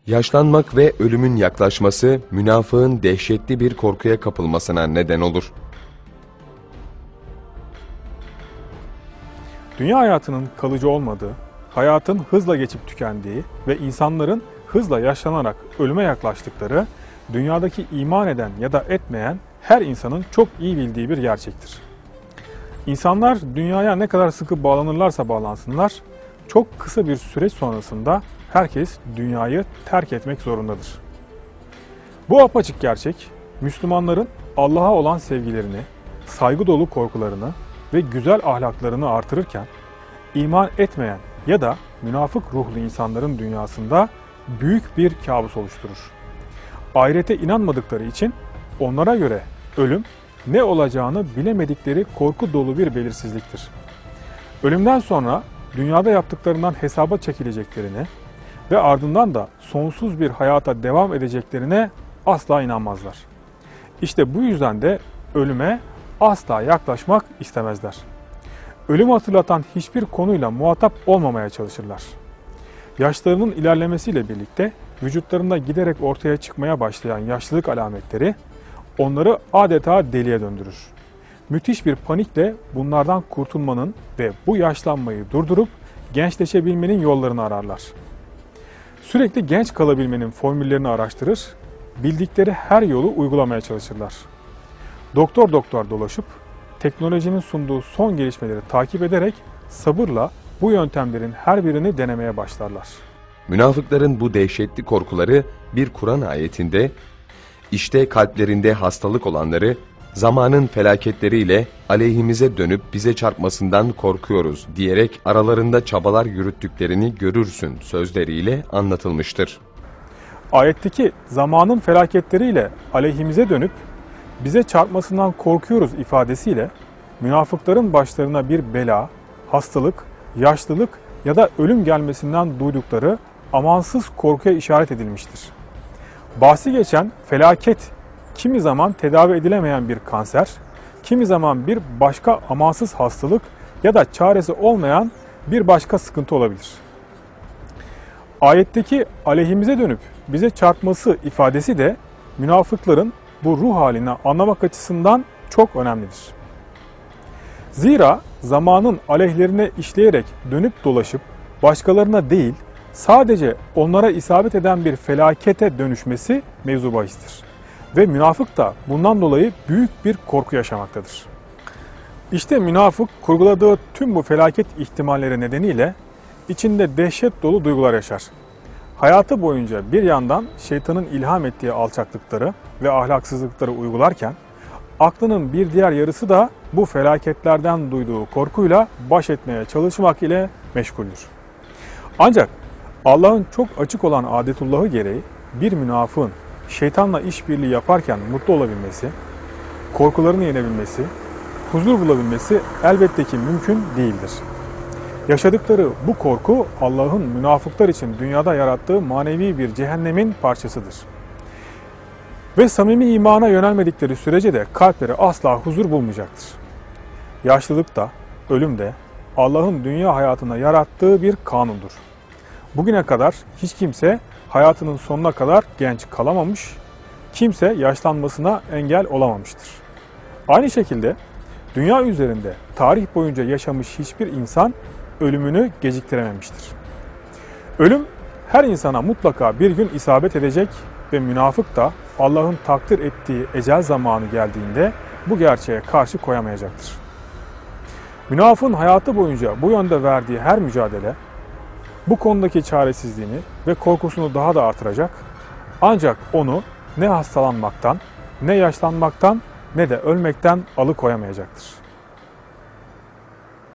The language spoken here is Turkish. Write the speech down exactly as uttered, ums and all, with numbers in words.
Yaşlanmak ve ölümün yaklaşması, münafığın dehşetli bir korkuya kapılmasına neden olur. Dünya hayatının kalıcı olmadığı, hayatın hızla geçip tükendiği ve insanların hızla yaşlanarak ölüme yaklaştıkları, dünyadaki iman eden ya da etmeyen her insanın çok iyi bildiği bir gerçektir. İnsanlar dünyaya ne kadar sıkı bağlanırlarsa bağlansınlar, çok kısa bir süreç sonrasında herkes dünyayı terk etmek zorundadır. Bu apaçık gerçek, Müslümanların Allah'a olan sevgilerini, saygı dolu korkularını ve güzel ahlaklarını artırırken, iman etmeyen ya da münafık ruhlu insanların dünyasında büyük bir kabus oluşturur. Ahirete inanmadıkları için onlara göre ölüm ne olacağını bilemedikleri korku dolu bir belirsizliktir. Ölümden sonra dünyada yaptıklarından hesaba çekileceklerini ve ardından da sonsuz bir hayata devam edeceklerine asla inanmazlar. İşte bu yüzden de ölüme asla yaklaşmak istemezler. Ölümü hatırlatan hiçbir konuyla muhatap olmamaya çalışırlar. Yaşlarının ilerlemesiyle birlikte vücutlarında giderek ortaya çıkmaya başlayan yaşlılık alametleri onları adeta deliye döndürür. Müthiş bir panikle bunlardan kurtulmanın ve bu yaşlanmayı durdurup gençleşebilmenin yollarını ararlar. Sürekli genç kalabilmenin formüllerini araştırır, bildikleri her yolu uygulamaya çalışırlar. Doktor doktor dolaşıp teknolojinin sunduğu son gelişmeleri takip ederek sabırla bu yöntemlerin her birini denemeye başlarlar. Münafıkların bu dehşetli korkuları bir Kur'an ayetinde, "İşte kalplerinde hastalık olanları zamanın felaketleriyle aleyhimize dönüp bize çarpmasından korkuyoruz" diyerek aralarında çabalar yürüttüklerini görürsün sözleriyle anlatılmıştır. Ayetteki zamanın felaketleriyle aleyhimize dönüp bize çarpmasından korkuyoruz ifadesiyle münafıkların başlarına bir bela, hastalık, yaşlılık ya da ölüm gelmesinden duydukları amansız korkuya işaret edilmiştir. Bahsi geçen felaket kimi zaman tedavi edilemeyen bir kanser, kimi zaman bir başka amansız hastalık ya da çaresi olmayan bir başka sıkıntı olabilir. Ayetteki aleyhimize dönüp bize çarpması ifadesi de münafıkların bu ruh halini anlamak açısından çok önemlidir. Zira zamanın aleyhlerine işleyerek dönüp dolaşıp başkalarına değil, sadece onlara isabet eden bir felakete dönüşmesi mevzu bahistir. Ve münafık da bundan dolayı büyük bir korku yaşamaktadır. İşte münafık kurguladığı tüm bu felaket ihtimalleri nedeniyle içinde dehşet dolu duygular yaşar. Hayatı boyunca bir yandan şeytanın ilham ettiği alçaklıkları ve ahlaksızlıkları uygularken, aklının bir diğer yarısı da bu felaketlerden duyduğu korkuyla baş etmeye çalışmak ile meşguldür. Ancak Allah'ın çok açık olan adetullahı gereği bir münafığın şeytanla işbirliği yaparken mutlu olabilmesi, korkularını yenebilmesi, huzur bulabilmesi elbette ki mümkün değildir. Yaşadıkları bu korku Allah'ın münafıklar için dünyada yarattığı manevi bir cehennemin parçasıdır. Ve samimi imana yönelmedikleri sürece de kalpleri asla huzur bulmayacaktır. Yaşlılık da, ölüm de Allah'ın dünya hayatına yarattığı bir kanundur. Bugüne kadar hiç kimse hayatının sonuna kadar genç kalamamış, kimse yaşlanmasına engel olamamıştır. Aynı şekilde dünya üzerinde tarih boyunca yaşamış hiçbir insan ölümünü geciktirememiştir. Ölüm her insana mutlaka bir gün isabet edecek ve münafık da Allah'ın takdir ettiği ecel zamanı geldiğinde bu gerçeğe karşı koyamayacaktır. Münafığın hayatı boyunca bu yönde verdiği her mücadele bu konudaki çaresizliğini ve korkusunu daha da artıracak, ancak onu ne hastalanmaktan, ne yaşlanmaktan, ne de ölmekten alıkoyamayacaktır.